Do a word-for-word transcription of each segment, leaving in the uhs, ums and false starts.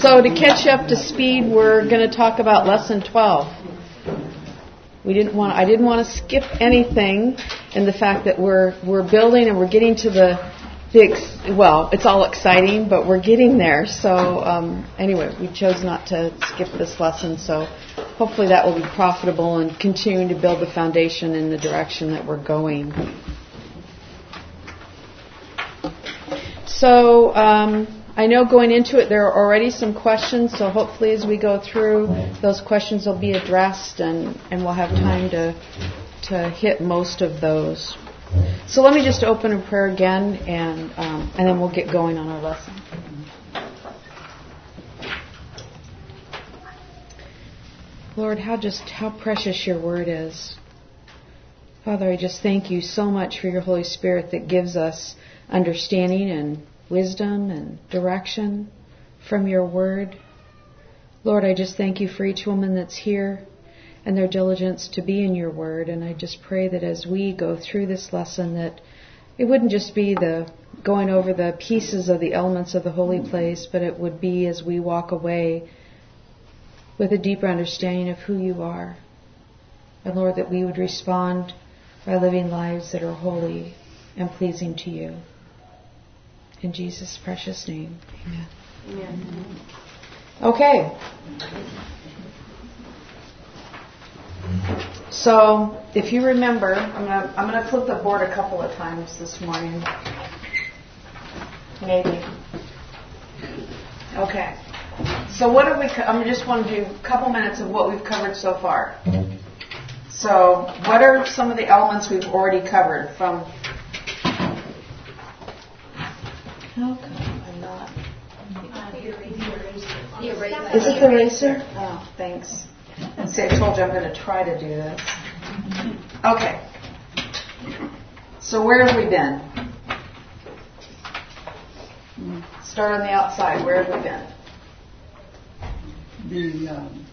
So to catch you up to speed, we're going to talk about lesson twelve. We didn't want. I didn't want to skip anything in the fact that we're we're building and we're getting to the the well. It's all exciting, but we're getting there. So um, anyway, we chose not to skip this lesson. So hopefully that will be profitable and continuing to build the foundation in the direction that we're going. So um, I know going into it there are already some questions, so hopefully as we go through, those questions will be addressed and, and we'll have time to to hit most of those. So let me just open in prayer again, and um, and then we'll get going on our lesson. Lord, how just how precious your word is. Father, I just thank you so much for your Holy Spirit that gives us understanding and wisdom and direction from your word. Lord, I just thank you for each woman that's here and their diligence to be in your word. And I just pray that as we go through this lesson, that it wouldn't just be the going over the pieces of the elements of the holy place, but it would be as we walk away with a deeper understanding of who you are. And Lord, that we would respond by living lives that are holy and pleasing to you. In Jesus' precious name, amen. Amen. Okay. So, if you remember, I'm gonna I'm gonna flip the board a couple of times this morning. Maybe. Okay. So, what have we? Co- I just want to do a couple minutes of what we've covered so far. So, what are some of the elements we've already covered from? How come I'm not? Is it the eraser? Oh, thanks. And see, I told you I'm going to try to do this. Okay. So where have we been? Start on the outside. Where have we been? The, um,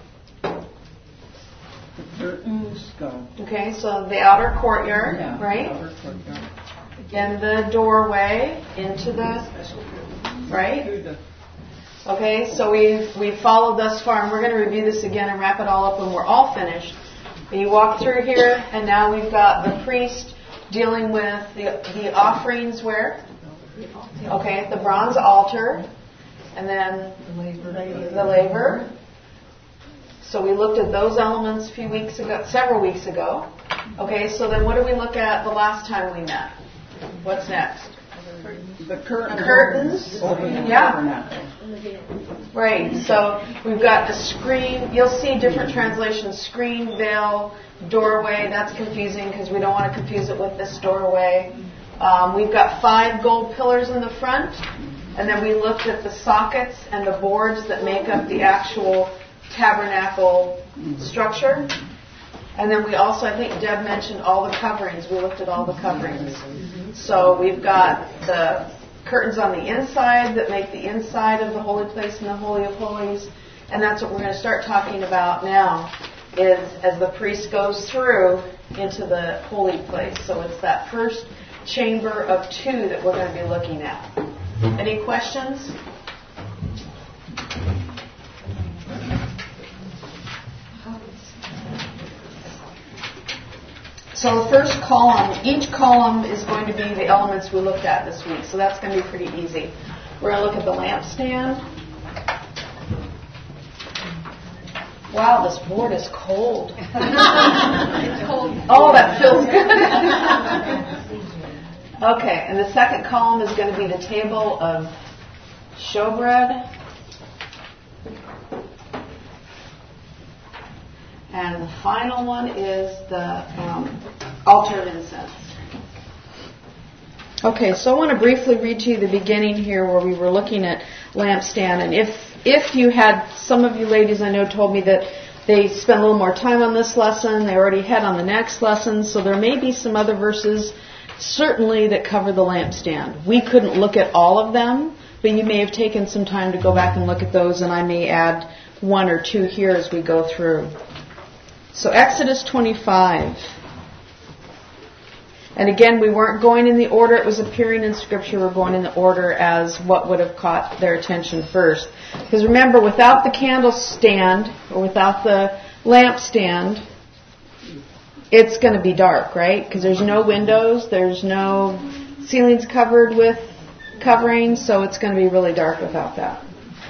the curtains go. Okay, so the outer courtyard, yeah, right? The outer courtyard. Again, the doorway into the, right? Okay, so we've we've followed thus far, and we're going to review this again and wrap it all up when we're all finished. You walk through here, and now we've got the priest dealing with the the offerings where? Okay, the bronze altar, and then the laver. So we looked at those elements a few weeks ago, several weeks ago. Okay, so then what did we look at the last time we met? What's next? The curtains. Curtains. Yeah. Right. So we've got a screen. You'll see different translations: screen, veil, doorway. That's confusing because we don't want to confuse it with this doorway. Um, we've got five gold pillars in the front, and then we looked at the sockets and the boards that make up the actual tabernacle structure. And then we also, I think Deb mentioned all the coverings. We looked at all the coverings. So we've got the curtains on the inside that make the inside of the holy place and the Holy of Holies. And that's what we're going to start talking about now, is as the priest goes through into the holy place. So it's that first chamber of two that we're going to be looking at. Any questions? So the first column, each column is going to be the elements we looked at this week. So that's going to be pretty easy. We're going to look at the lampstand. Wow, this board is cold. It's cold. Oh, that feels good. Okay, and the second column is going to be the table of showbread. And the final one is the um, altar of incense. Okay, so I want to briefly read to you the beginning here where we were looking at lampstand. And if if you had, some of you ladies I know told me that they spent a little more time on this lesson. They already had on the next lesson. So there may be some other verses certainly that cover the lampstand. We couldn't look at all of them, but you may have taken some time to go back and look at those, and I may add one or two here as we go through. So Exodus twenty-five. And again, we weren't going in the order it was appearing in Scripture. We're going in the order as what would have caught their attention first. Because remember, without the candlestand, or without the lampstand, it's going to be dark, right? Because there's no windows, there's no ceilings covered with coverings, so it's going to be really dark without that.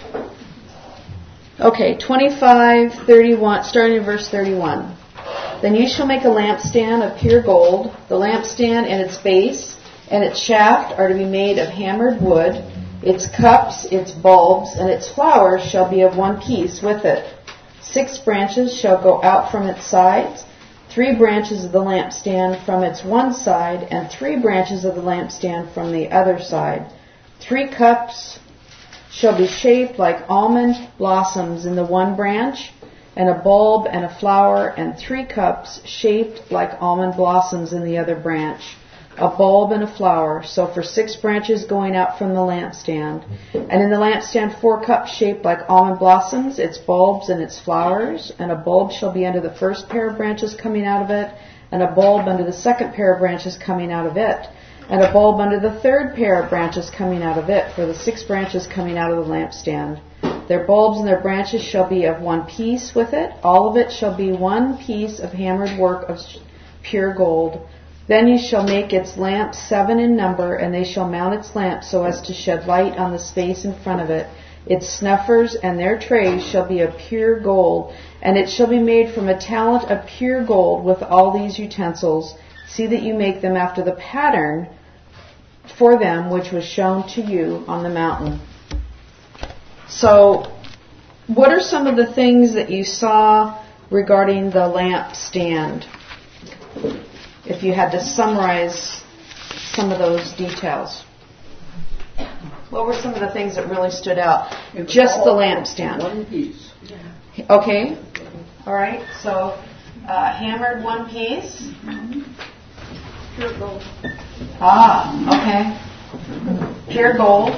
Okay, twenty-five, thirty-one, starting in verse thirty-one. Then you shall make a lampstand of pure gold. The lampstand and its base and its shaft are to be made of hammered wood. Its cups, its bulbs, and its flowers shall be of one piece with it. Six branches shall go out from its sides, three branches of the lampstand from its one side, and three branches of the lampstand from the other side. Three cups shall be shaped like almond blossoms in the one branch, and a bulb and a flower, and three cups shaped like almond blossoms in the other branch, a bulb and a flower. So for six branches going out from the lampstand. And in the lampstand four cups shaped like almond blossoms, its bulbs and its flowers, and a bulb shall be under the first pair of branches coming out of it, and a bulb under the second pair of branches coming out of it, and a bulb under the third pair of branches coming out of it, for the six branches coming out of the lampstand. Their bulbs and their branches shall be of one piece with it. All of it shall be one piece of hammered work of pure gold. Then you shall make its lamps seven in number, and they shall mount its lamps so as to shed light on the space in front of it. Its snuffers and their trays shall be of pure gold, and it shall be made from a talent of pure gold with all these utensils. See that you make them after the pattern for them which was shown to you on the mountain. So, what are some of the things that you saw regarding the lampstand? If you had to summarize some of those details. What were some of the things that really stood out? It's Just the all lampstand. One piece. Okay. All right. So, uh, hammered one piece. Pure gold. Ah, okay. Pure gold.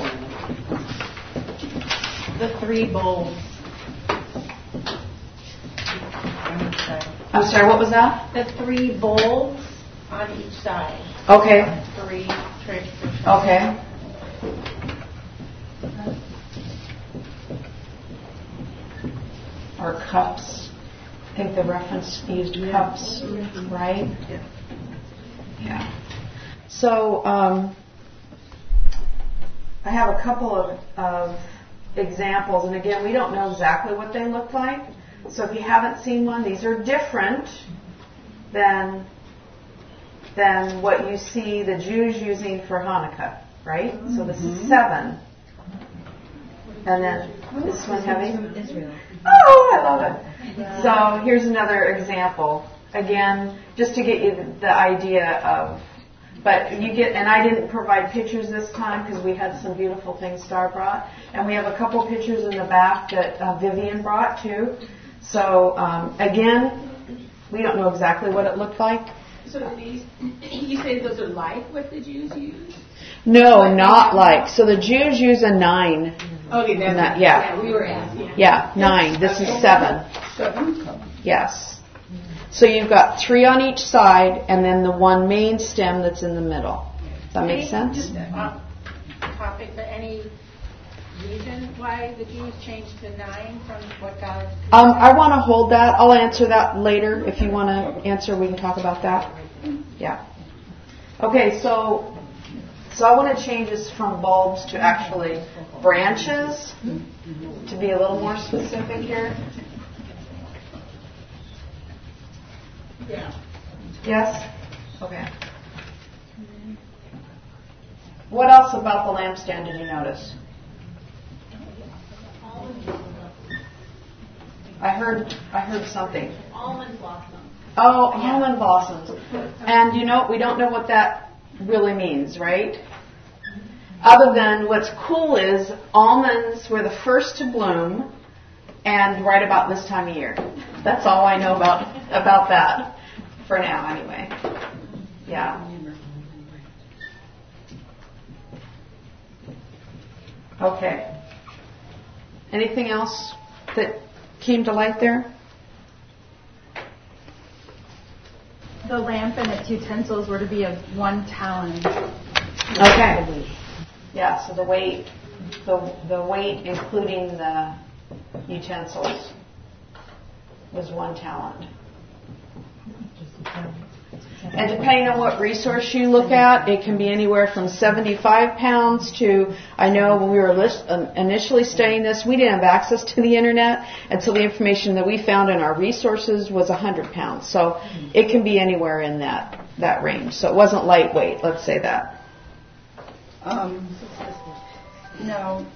The three bowls. I'm sorry, what was that? The three bowls on each side. Okay. Three trays. Okay. Or cups. I think the reference used cups, right? Yeah. Yeah. So, um, I have a couple of, of examples, and again, we don't know exactly what they look like. So if you haven't seen one, these are different than than what you see the Jews using for Hanukkah, right? Mm-hmm. So this is seven. And then this one heavy. Israel. Oh, I love it. So here's another example. Again, just to get you the, the idea of, but you get, and I didn't provide pictures this time because we had some beautiful things Star brought. And we have a couple pictures in the back that uh, Vivian brought too. So um, again, we don't know exactly what it looked like. So these, you say those are like what the Jews use? No, not like. So the Jews use a nine. Okay, that's That, yeah. yeah, we were asking. Yeah, nine. This is seven. Seven cups. Yes. So you've got three on each side, and then the one main stem that's in the middle. Does that make Any, sense? Just off topic, but any reason why the Jews changed to nine from what God? Um, I want to hold that. I'll answer that later. If you want to answer, we can talk about that. Yeah. Okay, so so I want to change this from bulbs to actually branches to be a little more specific here. Yeah. Yes? Okay. What else about the lampstand did you notice? I heard I heard something. Almond blossom. Oh, almond blossoms. And you know, we don't know what that really means, right? Other than what's cool is almonds were the first to bloom and right about this time of year. That's all I know about about that for now anyway. Yeah. Okay. Anything else that came to light there? the lamp and its utensils were to be of one talent. Okay. Yeah, so the weight, the the weight including the utensils was one talent. And depending on what resource you look at, it can be anywhere from seventy-five pounds to, I know when we were list, um, initially studying this, we didn't have access to the internet, and so the information that we found in our resources was one hundred pounds. So it can be anywhere in that, that range. So it wasn't lightweight, let's say that. Um, no.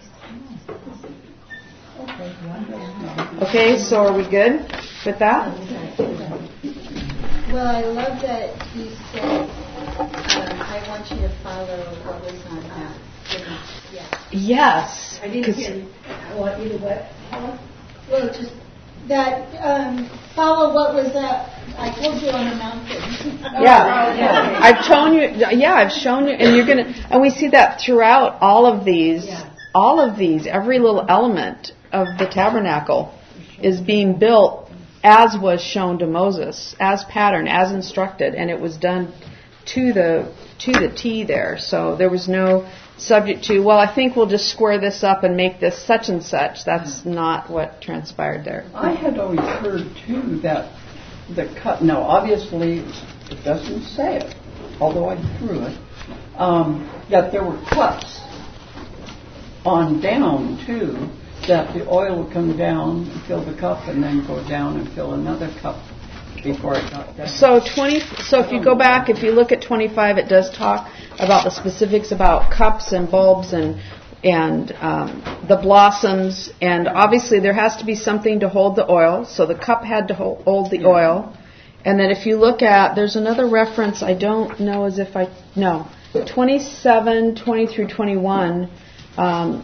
Okay, so are we good with that? Well, I love that you said, um, I want you to follow what was on that. Yeah. Yes. I didn't hear you. I want you to what? Well, just that, um, follow what was that, I told you on the mountain. Yeah. yeah. I've shown you, yeah, I've shown you, and you're going to, and we see that throughout all of these, yeah. all of these, every little element of the tabernacle is being built as was shown to Moses, as patterned, as instructed, and it was done to the to the T there. So there was no subject to, well, I think we'll just square this up and make this such and such. That's not what transpired there. I had always heard, too, that the cut, no, obviously it doesn't say it, although I drew it, um, that there were cups on down, too, that the oil would come down and fill the cup and then go down and fill another cup before it got down. So twenty. So if you go back, if you look at twenty-five, it does talk about the specifics about cups and bulbs and and um, the blossoms, and obviously there has to be something to hold the oil. So the cup had to hold, hold the oil, and then if you look at, there's another reference. I don't know as if I no twenty-seven, twenty through twenty-one. Um,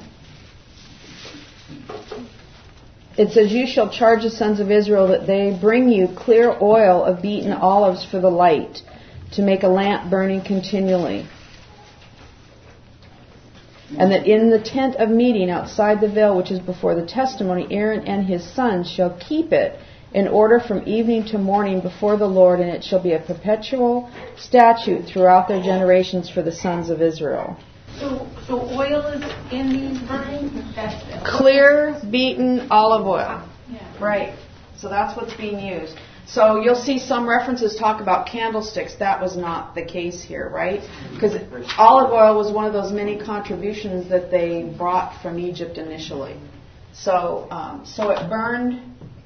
It says, you shall charge the sons of Israel that they bring you clear oil of beaten olives for the light, to make a lamp burning continually. And that in the tent of meeting outside the veil, which is before the testimony, Aaron and his sons shall keep it in order from evening to morning before the Lord, and it shall be a perpetual statute throughout their generations for the sons of Israel. So, so oil is in these burning? That's Clear, beaten olive oil. Yeah. Right. So that's what's being used. So you'll see some references talk about candlesticks. That was not the case here, right? Because olive oil was one of those many contributions that they brought from Egypt initially. So, um, so it burned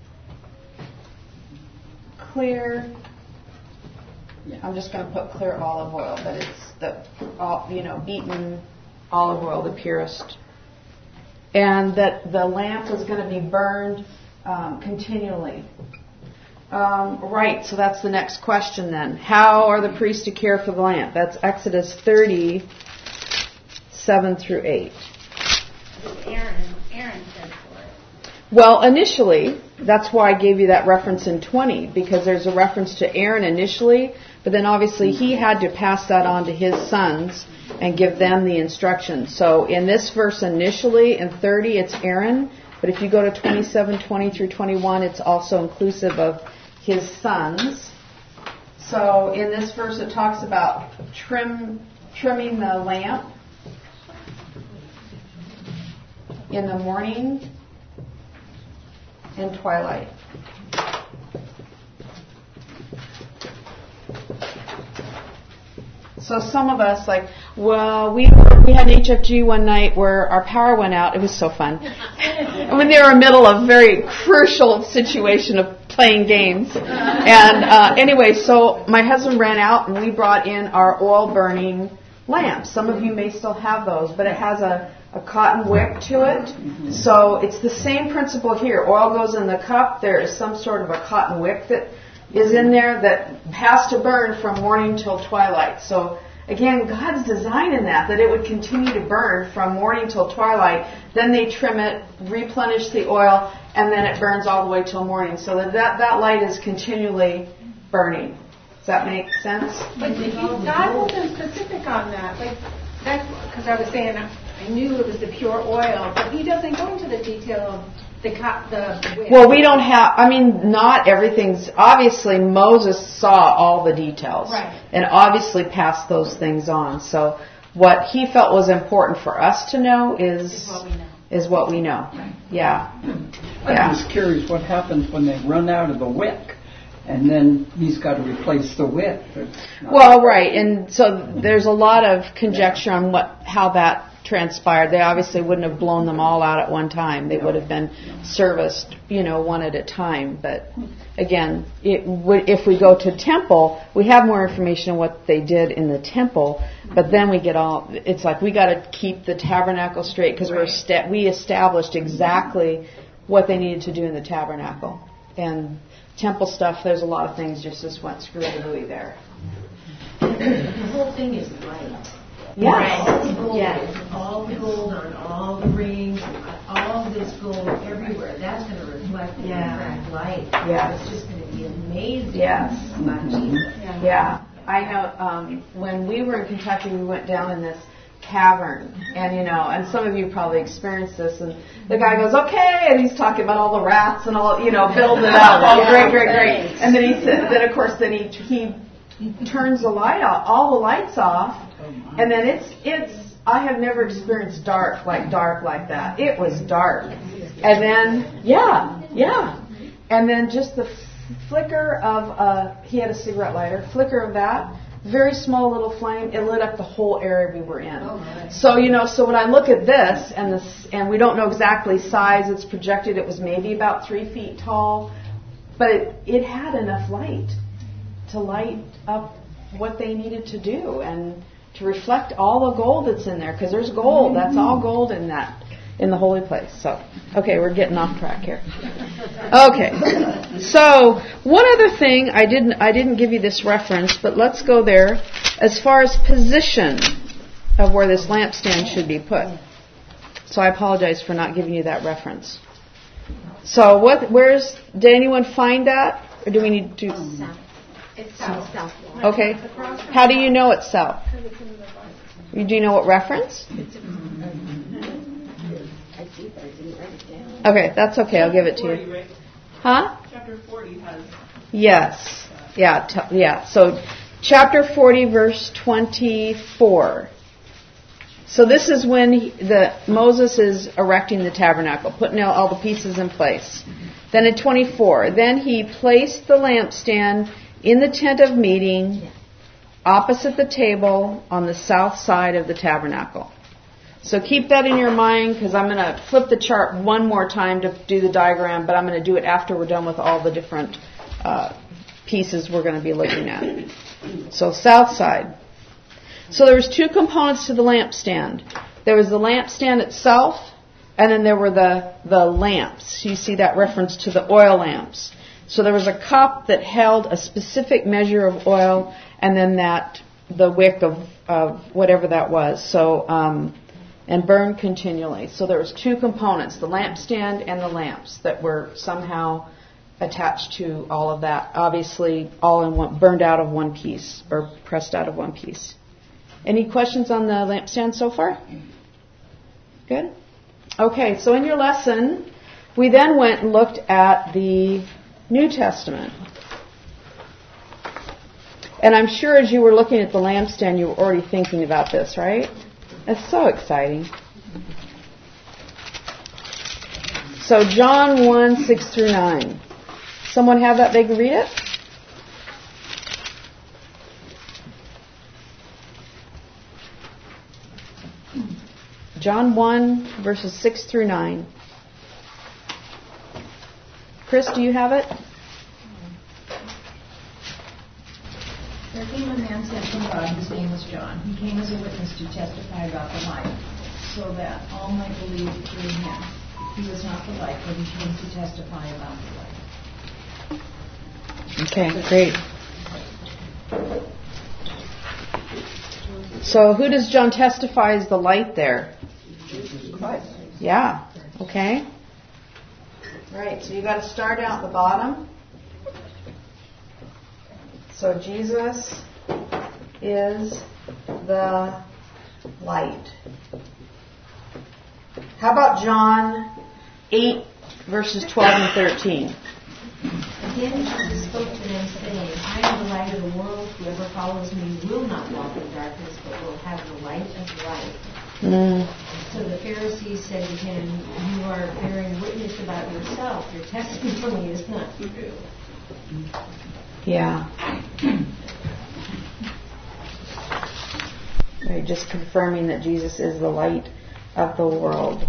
clear. I'm just going to put clear olive oil, but it's the, you know, beaten olive oil, the purest. And that the lamp was going to be burned um, continually. Um, right, so that's the next question then. How are the priests to care for the lamp? That's Exodus thirty, seven through eight. Aaron, Aaron said for it. Well, initially, that's why I gave you that reference in twenty, because there's a reference to Aaron initially, but then obviously he had to pass that on to his sons and give them the instructions. So in this verse initially, in thirty, it's Aaron, but if you go to twenty-seven, twenty through twenty-one, it's also inclusive of his sons. So in this verse it talks about trim, trimming the lamp in the morning and twilight. So some of us, like, well, we we had an H F G one night where our power went out. It was so fun. And when they were in the middle of a very crucial situation of playing games. And uh, anyway, so my husband ran out and we brought in our oil-burning lamps. Some of you may still have those, but it has a, a cotton wick to it. So it's the same principle here. Oil goes in the cup. There is some sort of a cotton wick that is in there that has to burn from morning till twilight. So again, God's design in that, that it would continue to burn from morning till twilight. Then they trim it, replenish the oil, and then it burns all the way till morning. So that that, that light is continually burning. Does that make sense? But he, God wasn't specific on that. Like that's because I was saying I knew it was the pure oil, but He doesn't go into the detail of The, co- the width. Well, we don't have, I mean, not everything's, obviously Moses saw all the details. Right. And obviously passed those things on. So what he felt was important for us to know is, Is what we know. Is what we know. Right. Yeah. I'm Yeah. just curious what happens when they run out of the wick, and then he's got to replace the wick. Well, right, and so there's a lot of conjecture on what how that transpired. They obviously wouldn't have blown them all out at one time. They would have been serviced, you know, one at a time. But again, it would, if we go to temple, we have more information on what they did in the temple. But then we get all. It's like we got to keep the tabernacle straight because we're sta- we established exactly what they needed to do in the tabernacle. And temple stuff, there's a lot of things just just went screwy there. The whole thing is light. Yeah. All the gold, Yes. all the gold on all the rings, all of this gold everywhere. That's going to reflect the Yeah. exact light. Yes. It's just going to be amazing. Yes. About Jesus. Yeah. I know um, when we were in Kentucky, we went down in this cavern, and you know, and some of you probably experienced this, and the guy goes, okay, and he's talking about all the rats and all, you know, building it up, all great, great, great, and then he said, then of course, then he he turns the light off, all the lights off, and then it's it's. I have never experienced dark like dark like that. It was dark, and then yeah, yeah, and then just the flicker of uh, he had a cigarette lighter, flicker of that. Very small little flame. It lit up the whole area we were in. Oh, nice. So you know, so when I look at this and this, and we don't know exactly size. It's projected. It was maybe about three feet tall, but it, it had enough light to light up what they needed to do and to reflect all the gold that's in there. Because there's gold. That's all gold in that in the holy place. So okay, we're getting off track here. Okay, so one other thing I didn't I didn't give you this reference, but let's go there as far as position of where this lampstand should be put. So I apologize for not giving you that reference. So what? Where's? Did anyone find that, or do we need to? South. It's south. south. Okay. How do you know it's south? Do you know what reference? Okay, that's okay. I'll give it to you. Huh? Chapter forty has. Yes. Yeah. T- yeah. So, chapter forty, verse twenty-four. So this is when he, the Moses is erecting the tabernacle, putting all, all the pieces in place. Then in twenty-four, then he placed the lampstand in the tent of meeting, opposite the table on the south side of the tabernacle. So keep that in your mind, because I'm going to flip the chart one more time to do the diagram, but I'm going to do it after we're done with all the different uh, pieces we're going to be looking at. So south side. So there was two components to the lampstand. There was the lampstand itself, and then there were the, the lamps. You see that reference to the oil lamps. So there was a cup that held a specific measure of oil, and then that the wick of, of whatever that was. So um, and burned continually. So there was two components, the lampstand and the lamps, that were somehow attached to all of that. Obviously, all in one, burned out of one piece, or pressed out of one piece. Any questions on the lampstand so far? Good? Okay, so in your lesson, we then went and looked at the New Testament. And I'm sure as you were looking at the lampstand, you were already thinking about this, right? That's so exciting. So John one, six through nine. Someone have that? They can read it? John one, verses six through nine. Chris, do you have it? There came a man sent from God, his name was John. He came as a witness to testify about the light, so that all might believe through him. He was not the light, but he came to testify about the light. Okay, great. So who does John testify as the light there? Jesus Christ. Yeah, okay. Right, so you got to start out at the bottom. So Jesus is the light. How about John eight verses twelve and thirteen. Again, Jesus spoke to them, saying, I am the light of the world. Whoever follows me will not walk in darkness, but will have the light of life. Mm. So the Pharisees said to him, you are bearing witness about yourself. Your testimony is not true. Yeah. They're just confirming that Jesus is the light of the world.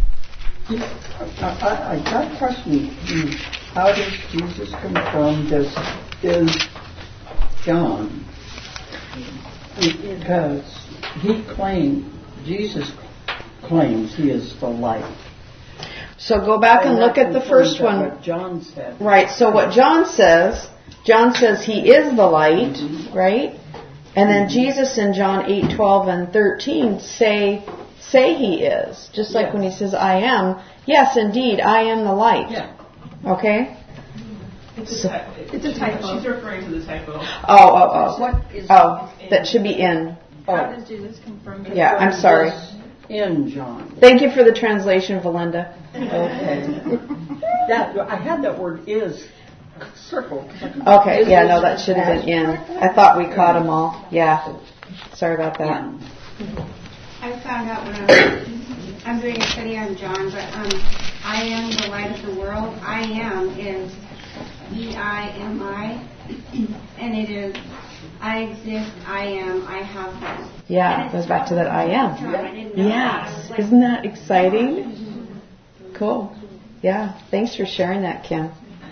I, I, I got a question. How does Jesus confirm this is John? Because he claimed, Jesus claims he is the light. So go back and look at the first one. What John said. Right, so what John says, John says he is the light, right? And then Jesus in John eight, twelve, and thirteen say say he is. Just like Yes. when he says I am. Yes, indeed, I am the light. Yeah. Okay? It's a, ty- it's a typo. She's referring to the typo. Oh, oh, oh. What is Oh, that should be in. How oh, does Jesus confirm? Yeah, I'm sorry. in John? Thank you for the translation, Valinda. Okay. That I had that word is circled. Okay, Is yeah, this no, that should have been in. correct? I thought we caught them all. Yeah. Sorry about that. I found out when I was, I'm doing a study on John, but um, I am the light of the world. I am is E I M I, and it is I exist, I am, I have been. Yeah, it goes back to that I am. I didn't know that. I was Yes. like, Isn't that exciting? Cool. Yeah. Thanks for sharing that, Kim.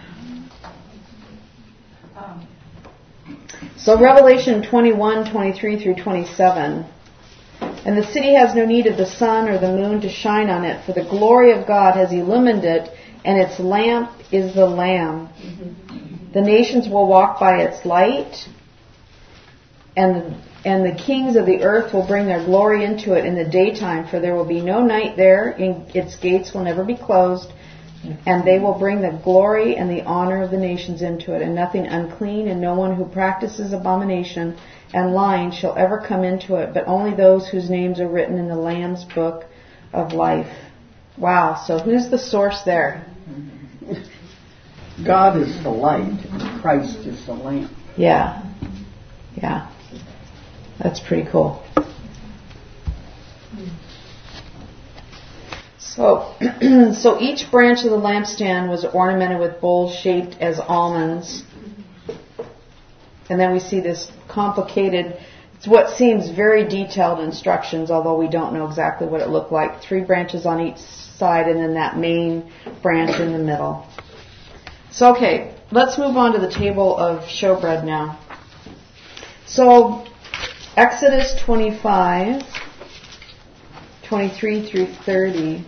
So Revelation twenty-one, twenty-three through twenty-seven. And the city has no need of the sun or the moon to shine on it, for the glory of God has illumined it, and its lamp is the Lamb. The nations will walk by its light, and and the kings of the earth will bring their glory into it in the daytime, for there will be no night there, and its gates will never be closed, and they will bring the glory and the honor of the nations into it, and nothing unclean and no one who practices abomination and lying shall ever come into it, but only those whose names are written in the Lamb's book of life. Wow, so who's the source there? God is the light, and Christ is the lamp. Yeah. Yeah. That's pretty cool. So, so each branch of the lampstand was ornamented with bowls shaped as almonds. And then we see this complicated, it's what seems very detailed instructions, although we don't know exactly what it looked like. Three branches on each side and then that main branch in the middle. So, okay, let's move on to the table of showbread now. So, Exodus twenty-five, twenty-three through thirty.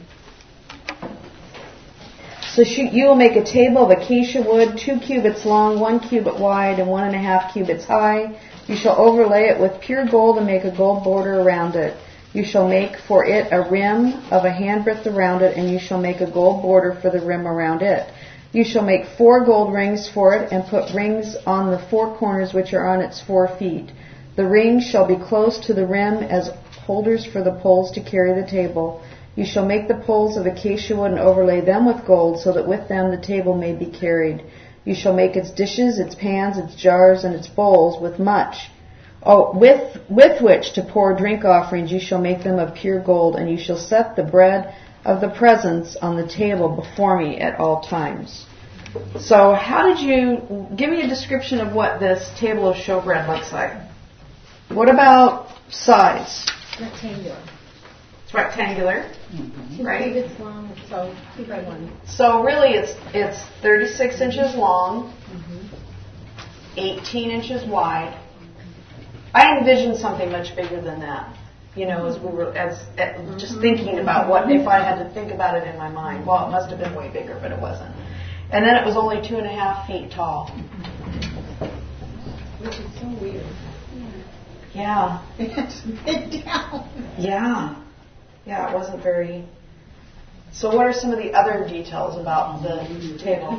So you will make a table of acacia wood, two cubits long, one cubit wide, and one and a half cubits high. You shall overlay it with pure gold and make a gold border around it. You shall make for it a rim of a handbreadth around it, and you shall make a gold border for the rim around it. You shall make four gold rings for it, and put rings on the four corners which are on its four feet. The rings shall be close to the rim as holders for the poles to carry the table. You shall make the poles of acacia wood and overlay them with gold, so that with them the table may be carried. You shall make its dishes, its pans, its jars, and its bowls with much. Oh, with with which to pour drink offerings. You shall make them of pure gold, and you shall set the bread of the presence on the table before me at all times. So, how did you give me a description of what this table of showbread looks like? What about size? Rectangular. It's rectangular, Two right? cubits long, so two by one. So really, it's it's thirty-six inches long, eighteen inches wide. I envisioned something much bigger than that. You know, as we were as, as just thinking about what if I had to think about it in my mind. Well, it must have been way bigger, but it wasn't. And then it was only two and a half feet tall. Which is so weird. Yeah. It's been down. Yeah. Yeah, it wasn't very... So what are some of the other details about the table?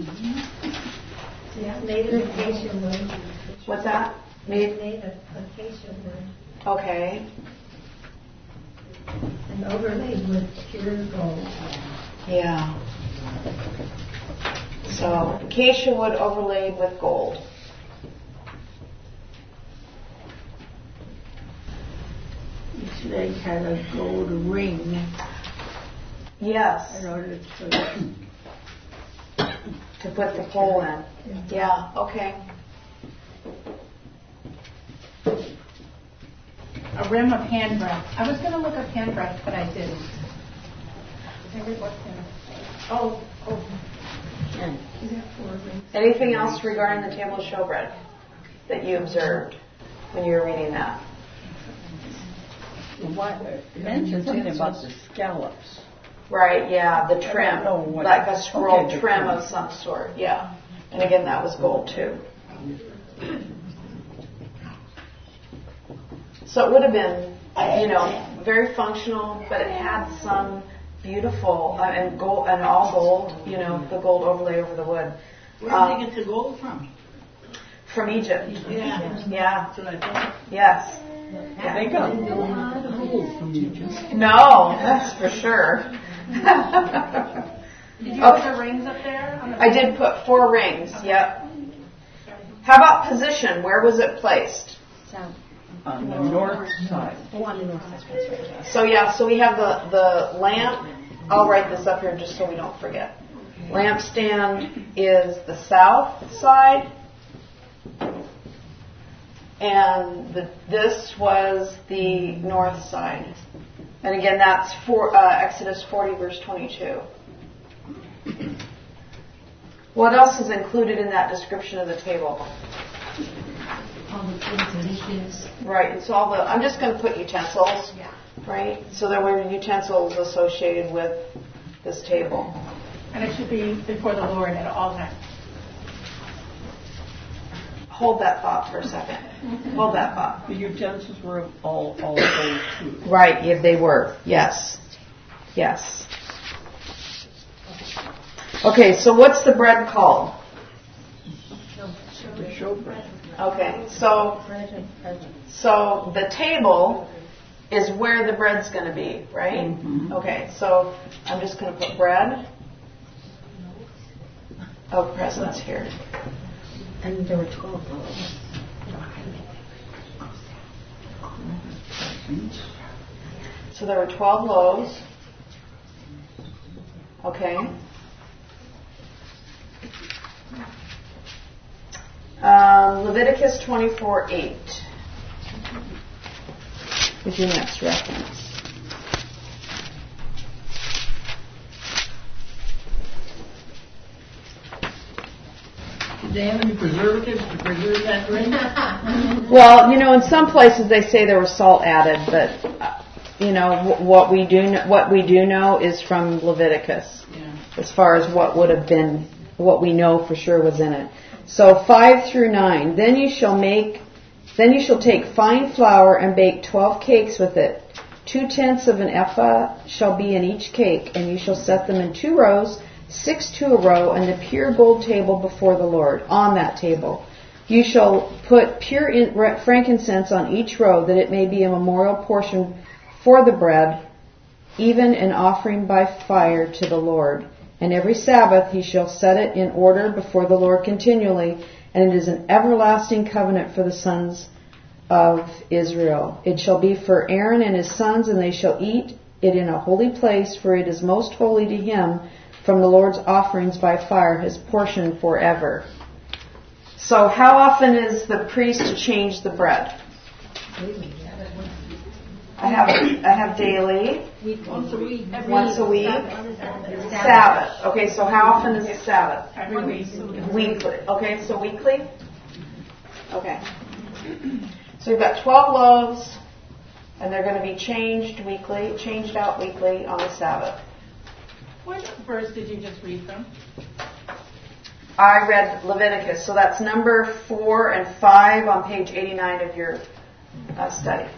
Yeah, made of acacia wood. What's that? Made? Made of acacia wood Okay. and overlaid with pure gold. Yeah. So acacia wood overlaid with gold. Each leg had a gold ring Yes, in order to. to put the pole in. Yeah, okay. A rim of hand breadth. I was going to look up hand breadth, but I didn't. I read what's in it. Oh, oh. Anything else regarding the table of showbread that you observed when you were reading that? What, it mentioned something about the scallops. Right, yeah, the trim, know what- like a scroll okay, the trim trim. of some sort, yeah. And again, that was gold too. So it would have been, you know, very functional, but it had some beautiful, uh, and gold, and all gold, you know, the gold overlay over the wood. Where Um, did they get the gold from? From Egypt. Yeah. Yeah, That's what I thought. yes. They got gold from Egypt. No, that's for sure. Did you put the rings up there? On the I did put four rings, yep. How about position? Where was it placed? On the north side. So yeah, so we have the, the lamp. I'll write this up here just so we don't forget. Lampstand is the south side. And the, this was the north side. And again, that's for, uh, Exodus forty, verse twenty-two. What else is included in that description of the table? All the things that he gives. Right, it's all the, I'm just going to put utensils, right? So there were utensils associated with this table. And it should be before the Lord at all times. Hold that thought for a second. Hold that thought. The utensils were all, all gold too. Right, yeah, they were. Yes. Yes. Okay, so what's the bread called? The showbread. Okay, so so the table is where the bread's going to be, right? Mhm. Okay, so I'm just going to put bread. Oh, presents here. And there were twelve loaves. So there were twelve loaves. Okay. Um, Leviticus twenty-four eight is your next reference. Did they have any preservatives to preserve that ring? Well, you know, in some places they say there was salt added, but uh, you know w- what we do kn- what we do know is from Leviticus, Yeah. as far as what would have been, what we know for sure was in it. So five through nine. Then you shall make, then you shall take fine flour and bake twelve cakes with it. Two tenths of an ephah shall be in each cake, and you shall set them in two rows, six to a row, and the pure gold table before the Lord. On that table, you shall put pure in, frankincense on each row, that it may be a memorial portion for the bread, even an offering by fire to the Lord. And every Sabbath he shall set it in order before the Lord continually, and it is an everlasting covenant for the sons of Israel. It shall be for Aaron and his sons, and they shall eat it in a holy place, for it is most holy to him. From the Lord's offerings by fire, his portion forever. So how often is the priest to change the bread? I have I have daily. Once a week. Once a week. Sabbath. Okay, so how often is the Sabbath? Every week. Weekly. Okay, so weekly? Okay. So we've got twelve loaves, and they're going to be changed weekly, changed out weekly on the Sabbath. What verse did you just read from? I read Leviticus, so that's number four and five on page eighty-nine of your uh, study.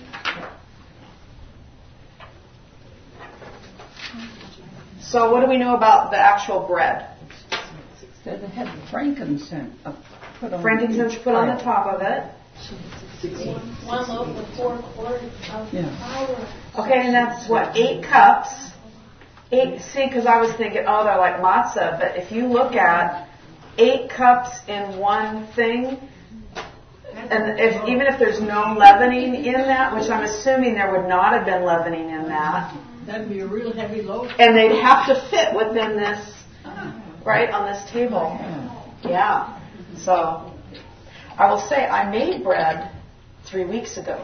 So what do we know about the actual bread? That it had frankincense uh, put on Frankincense each put on the pile. top of it. One loaf with four quarts of Yeah. flour. Okay, and that's what, eight cups. Eight, see, because I was thinking, oh, they're like matzah, but if you look at eight cups in one thing, and if, even if there's no leavening in that, which I'm assuming there would not have been leavening in that, That'd be a real heavy loaf. and they'd have to fit within this, right, on this table. Yeah. So, I will say, I made bread three weeks ago.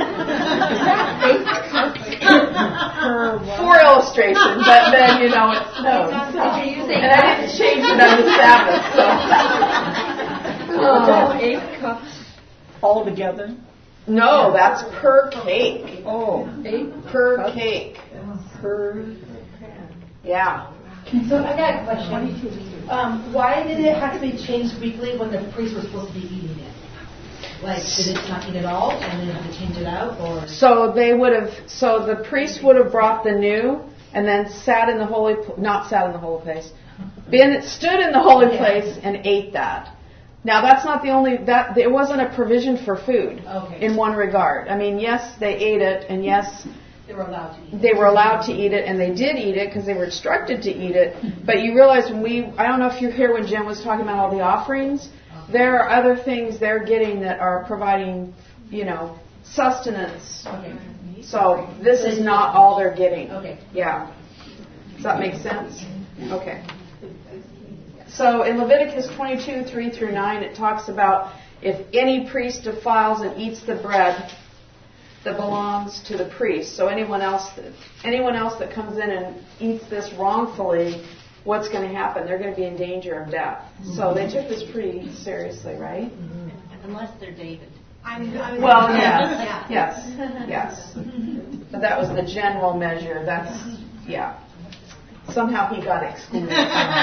For illustration, but then, you know, it snowed. So. And I didn't change it on the Sabbath. So. Oh, eight cups all together? No, that's per cake. Oh, eight Per cups cake. per. Yeah. So I got a question. Um, why did it have to be changed weekly when the priest was supposed to be eating it? Like, did it not eat at all, and then have to change it out, or? So they would have. So the priest would have brought the new, and then sat in the holy, not sat in the holy place, been stood in the holy place and ate that. Now that's not the only that it wasn't a provision for food. Okay. In one regard. I mean, yes, they ate it, and yes, They were allowed to eat it. they were allowed to eat it, and they did eat it because they were instructed to eat it. But you realize when we, I don't know if you're here when Jim was talking about all the offerings. There are other things they're getting that are providing, you know, sustenance. Okay. So this is not all they're getting. Okay. Yeah. Does that make sense? Okay. So in Leviticus twenty-two, three through nine, it talks about if any priest defiles and eats the bread that belongs to the priest. So anyone else, that, anyone else that comes in and eats this wrongfully, what's going to happen? They're going to be in danger of death. Mm-hmm. So they took this pretty seriously, right? Mm-hmm. Unless they're David. I'm, I'm Well, yes, yes, yes. But that was the general measure. That's, yeah. Somehow he got excluded.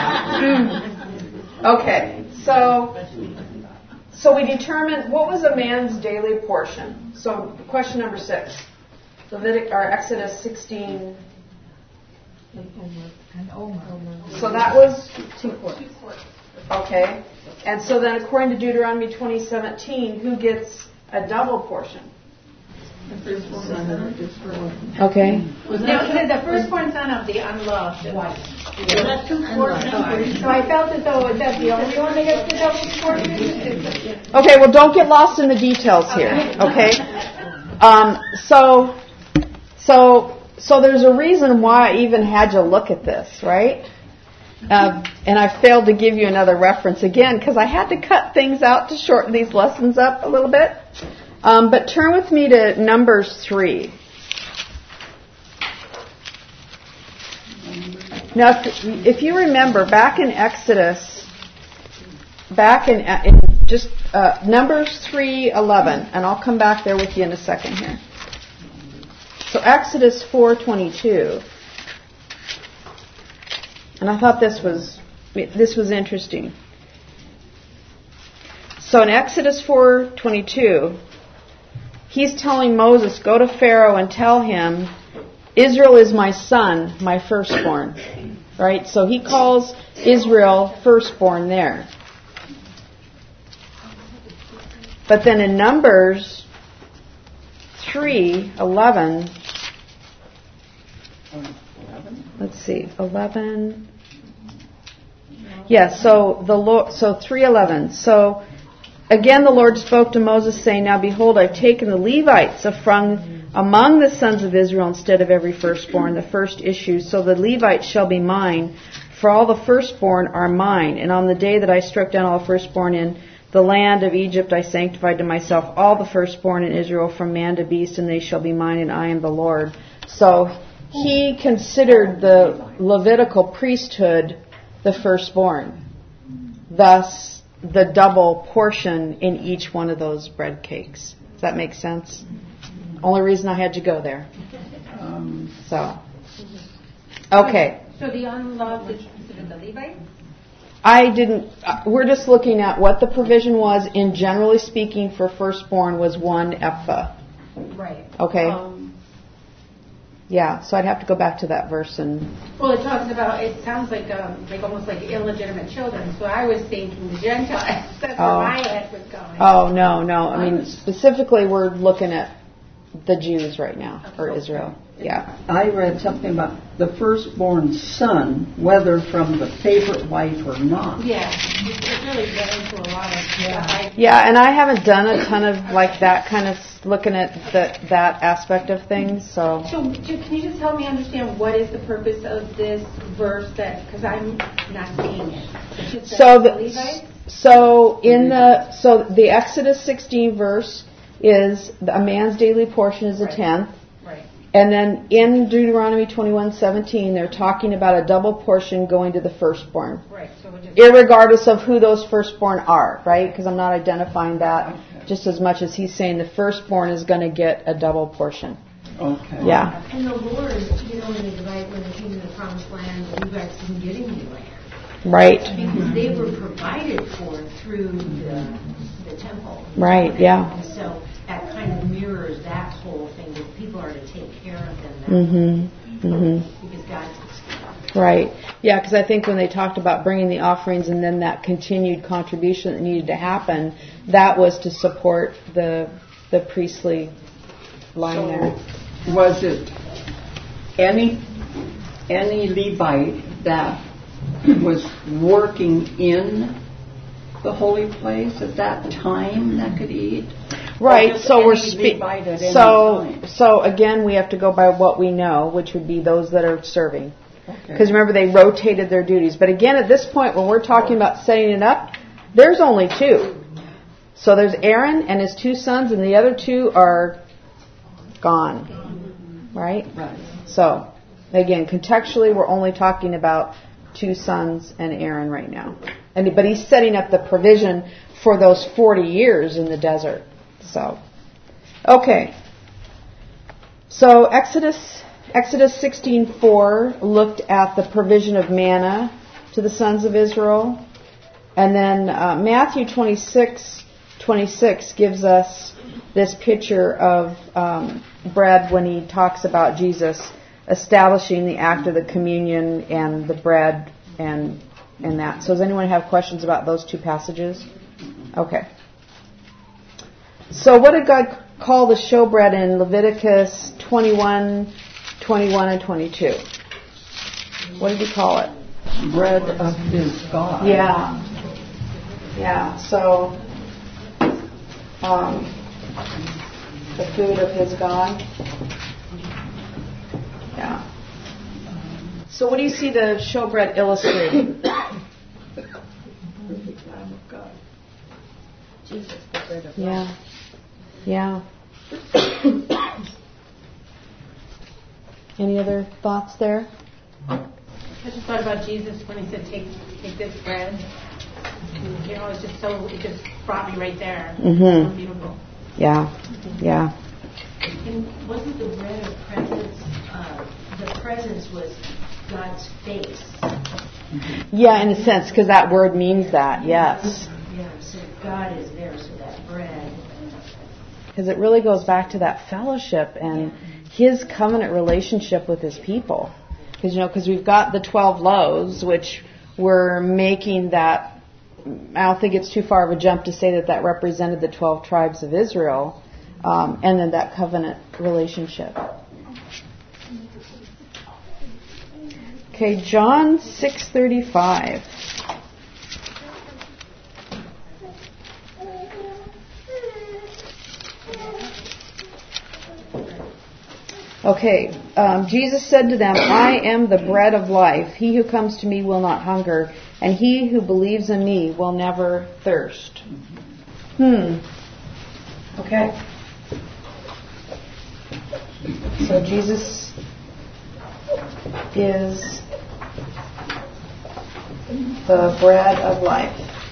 Okay, so so we determined what was a man's daily portion. So question number six, Levitic or Exodus sixteen. So that was two quarts. Okay, and so then according to Deuteronomy twenty seventeen, who gets a double portion? Okay. Now, the firstborn son of the unloved wife. So I felt as though is that the only one that gets the double portion? Okay, well, don't get lost in the details here. Okay. Um, so, so, so there's a reason why I even had you look at this, right? Uh, and I failed to give you another reference again because I had to cut things out to shorten these lessons up a little bit. Um, but turn with me to Numbers three. Now, if, if you remember, back in Exodus, back in, in just uh, Numbers three eleven, and I'll come back there with you in a second here. So Exodus four twenty-two, and I thought this was this was interesting. So in Exodus four twenty-two. He's telling Moses, go to Pharaoh and tell him, Israel is my son, my firstborn. Right? So he calls Israel firstborn there. But then in Numbers three eleven, let's see, eleven. Yes, yeah, so the Lord, so three eleven. So again, the Lord spoke to Moses, saying, now behold, I've taken the Levites from among the sons of Israel instead of every firstborn, the first issue. So the Levites shall be mine, for all the firstborn are mine. And on the day that I struck down all firstborn in the land of Egypt, I sanctified to myself all the firstborn in Israel from man to beast, and they shall be mine, and I am the Lord. So he considered the Levitical priesthood the firstborn. Thus, the double portion in each one of those bread cakes. Does that make sense? Only reason I had to go there. Um, so, okay. So the unloved is considered the Levites? I didn't, uh, we're just looking at what the provision was in generally speaking for firstborn was one ephah. Right. Okay. Um, yeah, so I'd have to go back to that verse and... Well, it talks about, it sounds like um, like almost like illegitimate children. So I was thinking Gentiles. That's oh. where my head was going. Oh, no, no. I mean, specifically we're looking at the Jews right now, or okay. Israel. Yeah. I read something about the firstborn son, whether from the favorite wife or not. Yeah, it it really got into a lot of stuff. Yeah, and I haven't done a ton of like that kind of s- looking at the, that aspect of things. So So, ju- can you just help me understand what is the purpose of this verse? That because I'm not seeing it. It just says so the the Levites? so in the so the Exodus sixteen verse is the, a man's daily portion is a Right. tenth. Right. And then in Deuteronomy twenty-one seventeen, they're talking about a double portion going to the firstborn, Right. So we're just. irregardless of who those firstborn are, right? Because I'm not identifying that just as much as he's saying the firstborn is going to get a double portion. Okay. Yeah. And the Lord, you know, when they divide, when they came to the promised land, the Levites didn't get any land. Right. Because they were provided for through the, the temple. Right, yeah. And so that kind of mirrors that whole thing, that people are to take care of them. That Mm-hmm. Mm-hmm. Because God takes care of them. Right. Yeah, because I think when they talked about bringing the offerings and then that continued contribution that needed to happen, that was to support the the priestly line there. Was it any any Levite that was working in the holy place at that time that could eat? Right. Or just So we're any speaking. Levite at any So time? so again, we have to go by what we know, which would be those that are serving. Okay. Because remember, they rotated their duties. But again, at this point, when we're talking about setting it up, there's only two. So there's Aaron and his two sons, and the other two are gone. Right? Right. So, again, contextually, we're only talking about two sons and Aaron right now. And but he's setting up the provision for those forty years in the desert. So, okay. So Exodus Exodus sixteen four looked at the provision of manna to the sons of Israel, and then uh, Matthew twenty-six twenty-six gives us this picture of um, bread when he talks about Jesus establishing the act of the communion and the bread and and that. So does anyone have questions about those two passages? Okay. So what did God call the showbread in Leviticus twenty-one, twenty-one, and twenty-two? What did he call it? Bread of his God. Yeah. Yeah. So um, the food of his God. Yeah. So what do you see the showbread illustrating? Jesus, the bread of Yeah. Yeah. Any other thoughts there? I just thought about Jesus when he said, "Take, take this bread." And, you know, it's just so. It just brought me right there. Mhm. So beautiful. Yeah. Yeah. And wasn't the bread of presence, uh, the presence was God's face? Yeah, in a sense, because that word means that. Yes. Yeah, so God is there, so that bread. Because it really goes back to that fellowship and his covenant relationship with his people. Because, you know, because we've got the twelve loaves, which we're making that, I don't think it's too far of a jump to say that that represented the twelve tribes of Israel, um, and then that covenant relationship. Okay, John six thirty-five. Okay, um, Jesus said to them, "I am the bread of life. He who comes to me will not hunger, and he who believes in me will never thirst." Hmm. Okay. So Jesus is the bread of life.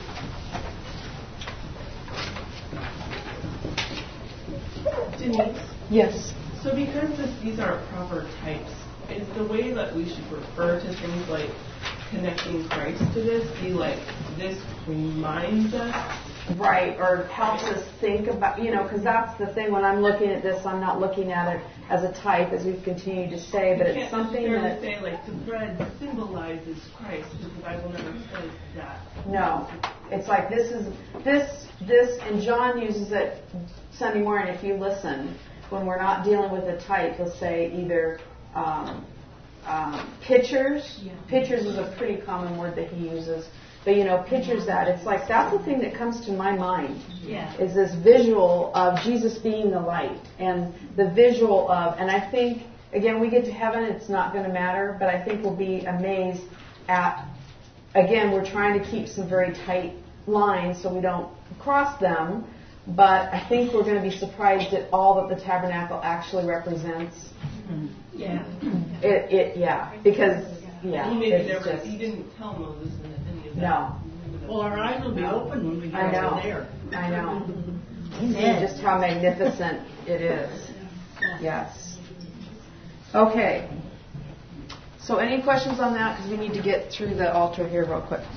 Denise, Yes. so because this, these aren't proper types, is the way that we should refer to things like connecting Christ to this be like, this reminds us? Right, or helps us think about, you know, because that's the thing. When I'm looking at this, I'm not looking at it as a type, as we've continued to say, but it's something that... say, like, the bread symbolizes Christ, because the Bible never says that. No. It's like this is, this, this, and John uses it Sunday morning if you listen. when we're not dealing with a type, he'll say either um, um, pictures. Yeah. Pictures is a pretty common word that he uses. But, you know, pictures that. It's like that's the thing that comes to my mind. Yeah. Is this visual of Jesus being the light. And the visual of, and I think, again, we get to heaven, it's not going to matter. But I think we'll be amazed at, again, we're trying to keep some very tight lines so we don't cross them. But I think we're going to be surprised at all that the tabernacle actually represents. Yeah. It, it yeah. Because, yeah. He, maybe it's never, just, he didn't tell Moses any of that. no. Well, our eyes will be open when we get I know. over there. I know. See just how magnificent it is. Yes. Okay. So any questions on that? Because we need to get through the altar here real quick.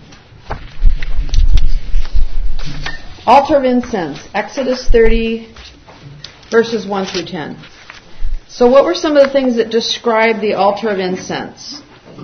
Altar of incense. Exodus thirty, verses one through ten. So what were some of the things that describe the altar of incense?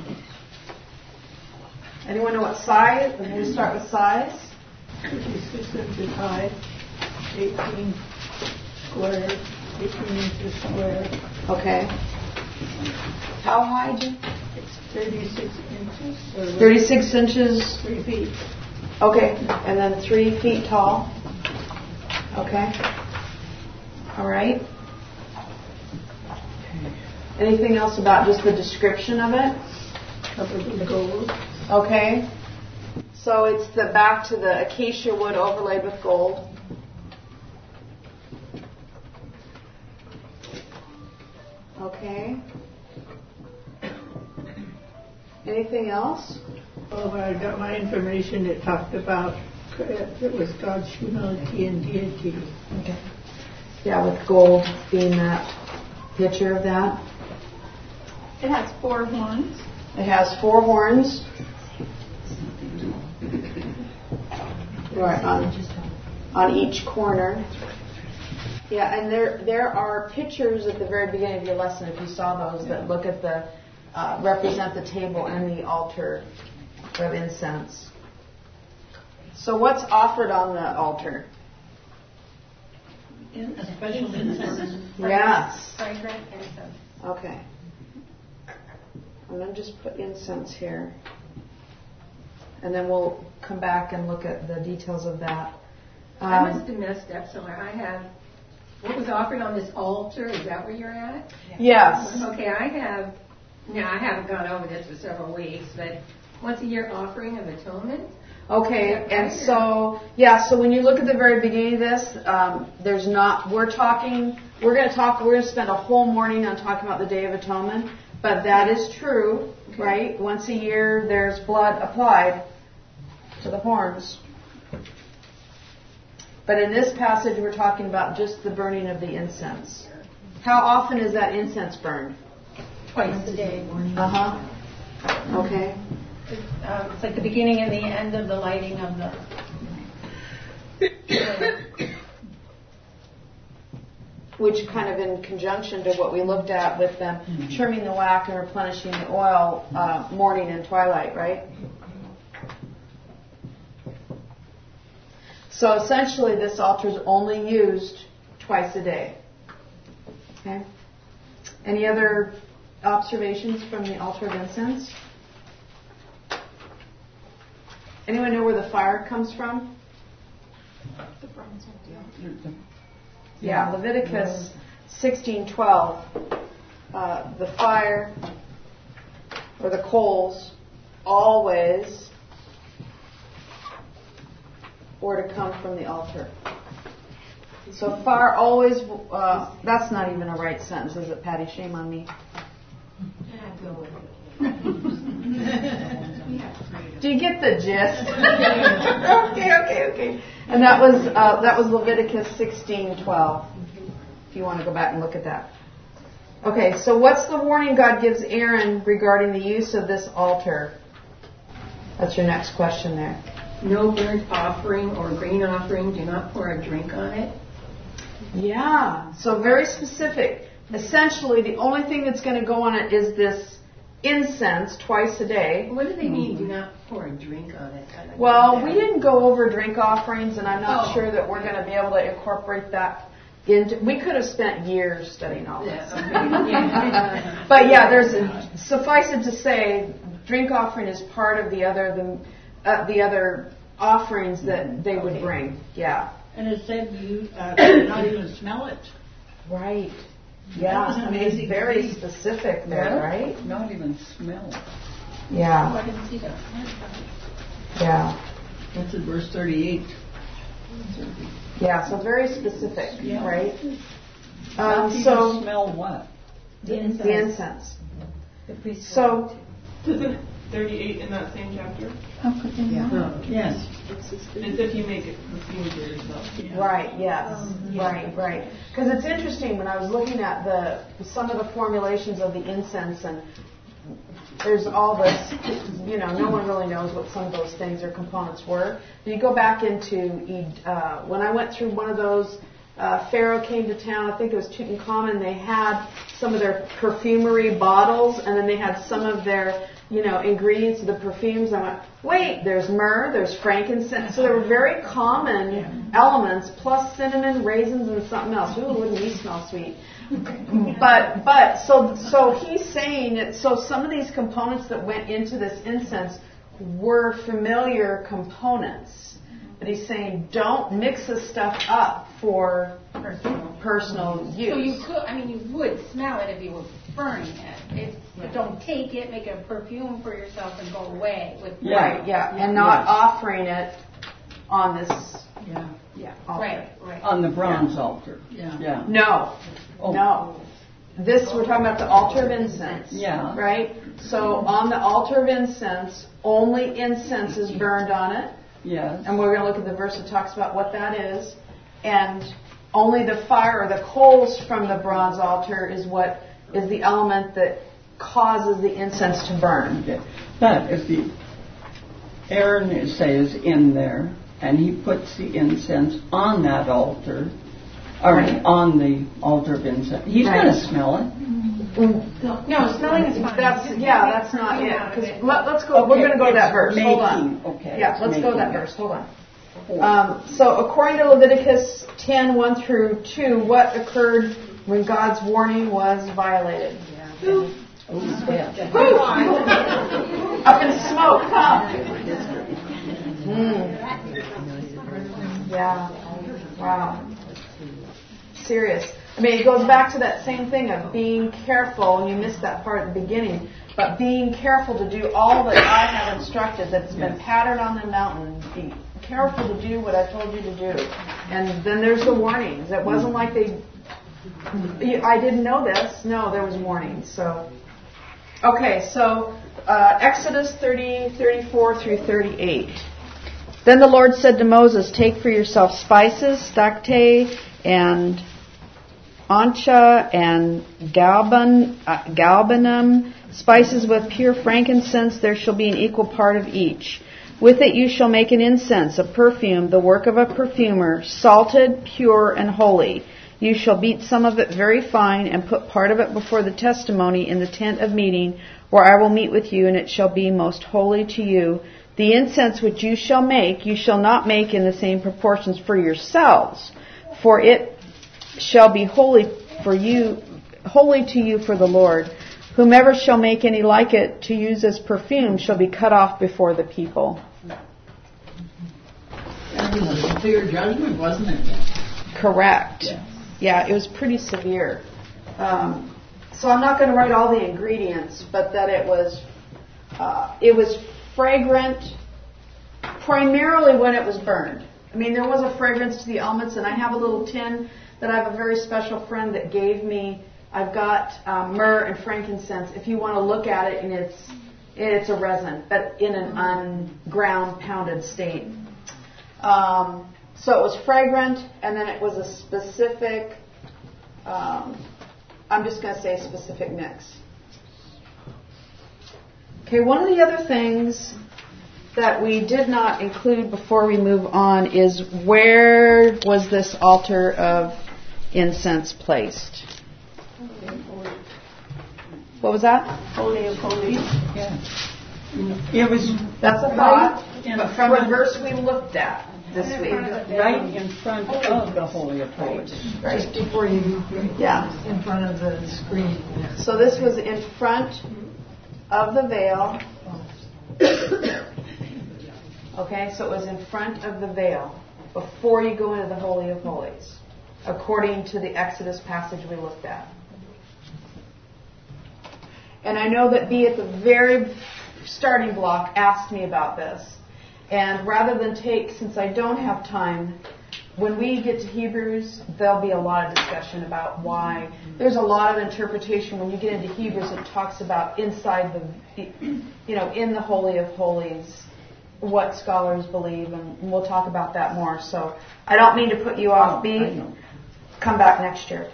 Anyone know what size? We're going to start with size. thirty-six inches high, eighteen square, eighteen inches square. Okay. How high, Jim? It's thirty-six inches. or thirty-six inches. Three feet. Okay. And then three feet tall. Okay. All right. Anything else about just the description of it? Covered in gold. Okay. So it's the back to the acacia wood overlaid with gold. Okay. Anything else? Oh, when I got my information, it talked about uh, it was God's humility and deity. Okay. Yeah, with gold being that picture of that. It has four horns. It has four horns. Right on, on each corner. Yeah, and there there are pictures at the very beginning of your lesson, if you saw those, that look at the uh, represent the table and the altar of incense. So what's offered on the altar? A special incense. Yes. Fragrant incense. Okay. I'm going to just put incense here. And then we'll come back and look at the details of that. Um, I must have messed up somewhere. I have, what was offered on this altar, is that where you're at? Yes. Okay, I have, now I haven't gone over this for several weeks, but once a year offering of atonement? Okay, and so, yeah, so when you look at the very beginning of this, um, there's not, we're talking, we're going to talk, we're going to spend a whole morning on talking about the Day of Atonement, but that is true, okay. Right? Once a year there's blood applied to the horns. But in this passage we're talking about just the burning of the incense. How often is that incense burned? Twice a day. Uh-huh. Okay. It's, um, it's like the beginning and the end of the lighting of the... Which kind of in conjunction to what we looked at with them trimming the wax and replenishing the oil uh, morning and twilight, right? So essentially this altar is only used twice a day. Okay? Any other observations from the altar of incense? Anyone know where the fire comes from? The bronze altar. Yeah, Leviticus sixteen twelve. Uh, the fire or the coals always were to come from the altar. So fire always. Uh, that's not even a right sentence, is it, Patty? Shame on me. Do you get the gist? okay, okay, okay. And that was uh, that was Leviticus sixteen twelve. If you want to go back and look at that. Okay, so what's the warning God gives Aaron regarding the use of this altar? That's your next question there. No burnt offering or grain offering. Do not pour a drink on it. Yeah, so very specific. Essentially, the only thing that's going to go on it is this incense twice a day. What do they mean, do not pour a drink on it? Well, we didn't go over drink offerings, and I'm not Oh. sure that we're going to be able to incorporate that into, we could have spent years studying all this. But yeah, there's a, suffice it to say, drink offering is part of the other the, uh, the other offerings that they would bring. Yeah. And it said you uh, could not even smell it. Right. Yeah. I mean, it's very specific there, Yeah. right? Not even smell it. Yeah. Oh, I didn't see that. Yeah. That's in verse thirty-eight. Yeah. So very specific, Yeah. right? Not Um, even so smell what? The incense. the incense. The priest. So Isn't thirty-eight in that same chapter? How could they not? Yes. It's if you make it perfume for yourself. right. Yes. Right. Right. Because it's interesting when I was looking at the some of the formulations of the incense, and there's all this, you know, no one really knows what some of those things or components were. But you go back into uh, when I went through one of those. Uh, Pharaoh came to town, I think it was Tutankhamun, they had some of their perfumery bottles, and then they had some of their, you know, ingredients of the perfumes. I went, wait, there's myrrh, there's frankincense. So there were very common elements, plus cinnamon, raisins, and something else. Ooh, wouldn't these smell sweet? But, but, so, so he's saying that, so some of these components that went into this incense were familiar components. But he's saying, don't mix this stuff up for personal, personal use. So you could, I mean, you would smell it if you were burning it. If, but don't take it, make a perfume for yourself, and go away with. Yeah. Right, yeah, and not Yes. offering it on this. Yeah. Yeah. Altar. Right, right. On the bronze altar. Yeah. Yeah. No, Oh. no. This we're talking about the altar of incense. Yeah. Right. So on the altar of incense, only incense is burned on it. Yes. And we're going to look at the verse that talks about what that is. And only the fire or the coals from the bronze altar is what is the element that causes the incense to burn. Okay. But if the Aaron is, say, is in there and he puts the incense on that altar, or Right. on the altar of incense, he's Right. going to smell it. No, smelling is fine. That's Just yeah, take that's not perfume it. out of 'Cause it. let, let's go. We're Okay, going to go to that it's verse. Hold on. making, okay, Yeah, it's let's go to that making it. verse. Hold on. Um, so according to Leviticus ten, one through two, what occurred when God's warning was violated? Oh, yeah. Woo! Up in smoke, huh? Mm. Yeah. Wow. Serious. I mean, it goes back to that same thing of being careful, and you missed that part at the beginning, but being careful to do all that I have instructed that's been patterned on the mountain. Be careful to do what I told you to do. And then there's the warnings. It wasn't like they, I didn't know this. No, there was warnings. So, okay, so uh, Exodus thirty, thirty-four through thirty-eight. Then the Lord said to Moses, take for yourself spices, stacte, and ancha, and galban, uh, galbanum, spices with pure frankincense. There shall be an equal part of each. With it you shall make an incense, a perfume, the work of a perfumer, salted, pure, and holy. You shall beat some of it very fine, and put part of it before the testimony in the tent of meeting, where I will meet with you, and it shall be most holy to you. The incense which you shall make, you shall not make in the same proportions for yourselves, for it shall be holy for you, holy to you for the Lord. Whomever shall make any like it to use as perfume shall be cut off before the people. That was a clear judgment, wasn't it? Correct. Yeah. Yeah, it was pretty severe. Um, so I'm not going to write all the ingredients, but that it was uh, it was fragrant primarily when it was burned. I mean, there was a fragrance to the elements, and I have a little tin that I have a very special friend that gave me. I've got um, myrrh and frankincense. If you want to look at it, and it's it's a resin, but in an unground pounded state. Um, so it was fragrant, and then it was a specific. Um, I'm just going to say specific mix. Okay, one of the other things that we did not include before we move on is where was this altar of incense placed? What was that? Holy of holies. Yeah. It was. That's a thought. but from the verse we looked at this week. Right in front of the Holy of Holies. Right. Just before you, Yeah. in front of the screen. So this was in front of the veil. Okay, so it was in front of the veil before you go into the Holy of Holies, according to the Exodus passage we looked at. And I know that Bea at the very starting block asked me about this. And rather than take, since I don't have time, when we get to Hebrews, there'll be a lot of discussion about why. There's a lot of interpretation. When you get into Hebrews, it talks about inside the, you know, in the Holy of Holies, what scholars believe, and we'll talk about that more. So I don't mean to put you off, Bea. Come back next year.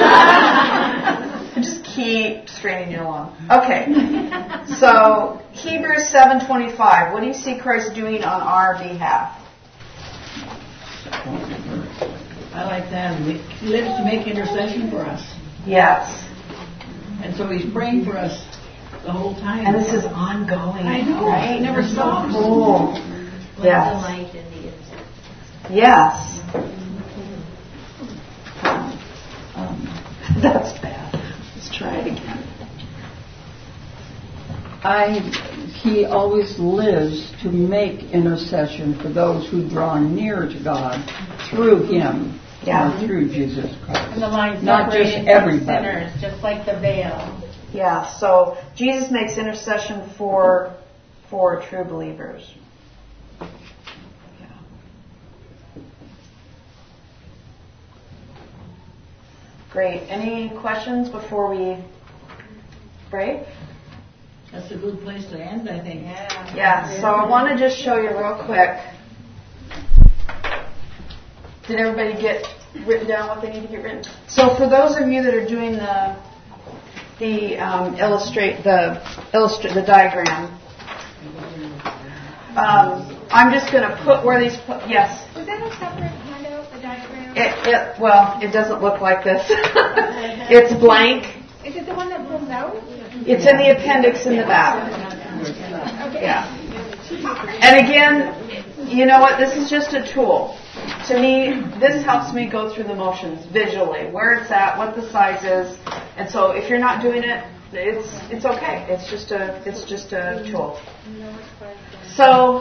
Just keep stringing you along. Okay. So Hebrews seven twenty-five. What do you see Christ doing on our behalf? I like that. He lives to make intercession for us. Yes. And so he's praying for us the whole time. And this is ongoing. I know. Right? It never This is stops. So cool. Like Yes. the light and the incense. Yes. Um, that's bad. Let's try it again. I, he always lives to make intercession for those who draw near to God through him, Yeah. or through Jesus Christ. And the line Not just separated from everybody. sinners, just like the veil. Yeah, so Jesus makes intercession for for true believers. Yeah. Great. Any questions before we break? That's a good place to end, I think. Yeah. Yeah, so I want to just show you real quick. Did everybody get written down what they need to get written? So for those of you that are doing the the um, illustrate the illustrate the diagram, um, I'm just going to put where these. Put, yes. Was that a separate handout, the diagram? It, it well, it doesn't look like this. It's blank. Is it the one that pulls out? It's in the appendix in the back. Okay. Yeah. And again, you know what? This is just a tool. To me, this helps me go through the motions visually, where it's at, what the size is, and so if you're not doing it, it's it's okay. It's just a it's just a tool. So,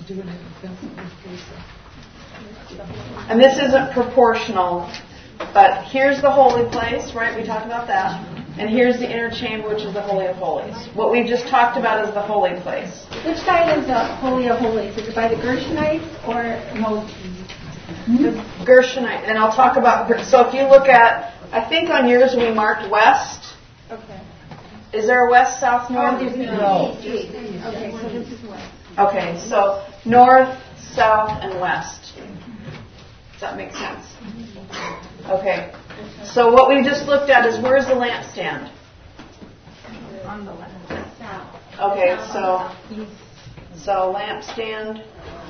and this isn't proportional, but here's the holy place, right? We talked about that. And here's the inner chamber, which is the Holy of Holies. What we just talked about is the holy place. Which side is the Holy of Holies? Is it by the Gershonites or Moses? The Gershonite. And I'll talk about, so if you look at, I think on yours we marked west. Okay. Is there a west, south, north? No. Okay, so this is west. Okay, so north, south, and west. Does that make sense? Okay. So what we just looked at is where's the lampstand? On the left. South. Okay, so so lampstand.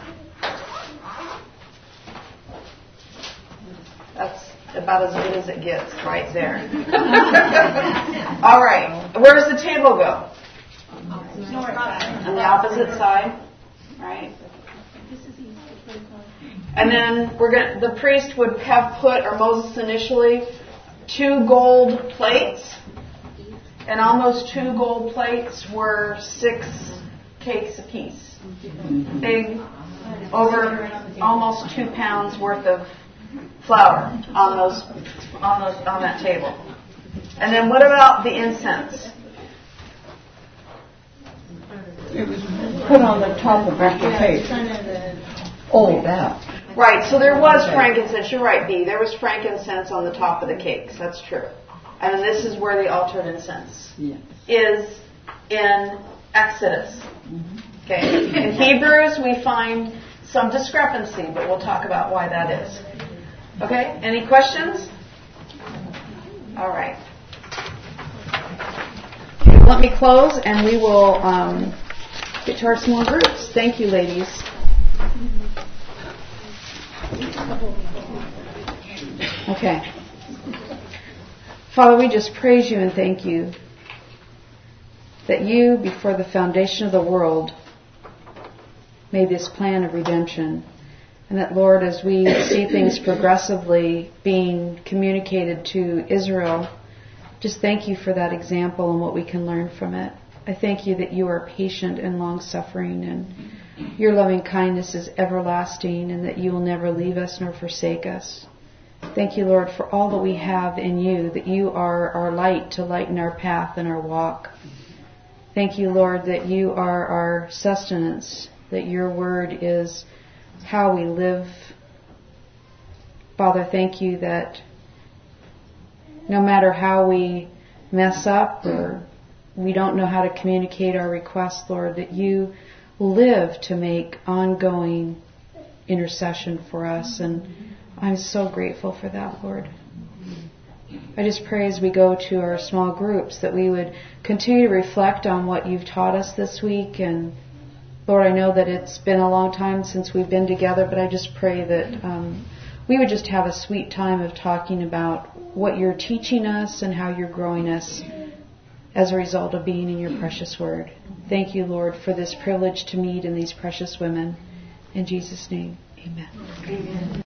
That's about as good as it gets, right there. All right. Where does the table go? North side. On the opposite side, right? And then we're going the priest would have put, or Moses initially, two gold plates. And on those two gold plates were six cakes apiece. Big, over almost two pounds worth of flour on those, on those, on that table. And then what about the incense? It was put on the top of the cake. Oh, that. Right, so there was frankincense. You're right, Bea. There was frankincense on the top of the cakes. That's true. And then this is where the altar of incense Yes. is in Exodus. Okay. In Hebrews, we find some discrepancy, but we'll talk about why that is. Okay? Any questions? All right. Okay, let me close, and we will um, get to our small groups. Thank you, ladies. Okay. Father, we just praise you and thank you that you, before the foundation of the world, made this plan of redemption. And that, Lord, as we see things progressively being communicated to Israel, just thank you for that example and what we can learn from it. I thank you that you are patient and long-suffering, and your loving kindness is everlasting, and that you will never leave us nor forsake us. Thank you, Lord, for all that we have in you, that you are our light to lighten our path and our walk. Thank you, Lord, that you are our sustenance, that your word is how we live. Father, thank you that no matter how we mess up or we don't know how to communicate our requests, Lord, that you live to make ongoing intercession for us. And I'm so grateful for that, Lord. I just pray as we go to our small groups that we would continue to reflect on what you've taught us this week. And Lord, I know that it's been a long time since we've been together, but I just pray that um, we would just have a sweet time of talking about what you're teaching us and how you're growing us as a result of being in your precious word. Thank you, Lord, for this privilege to meet in these precious women. In Jesus' name, amen. Amen.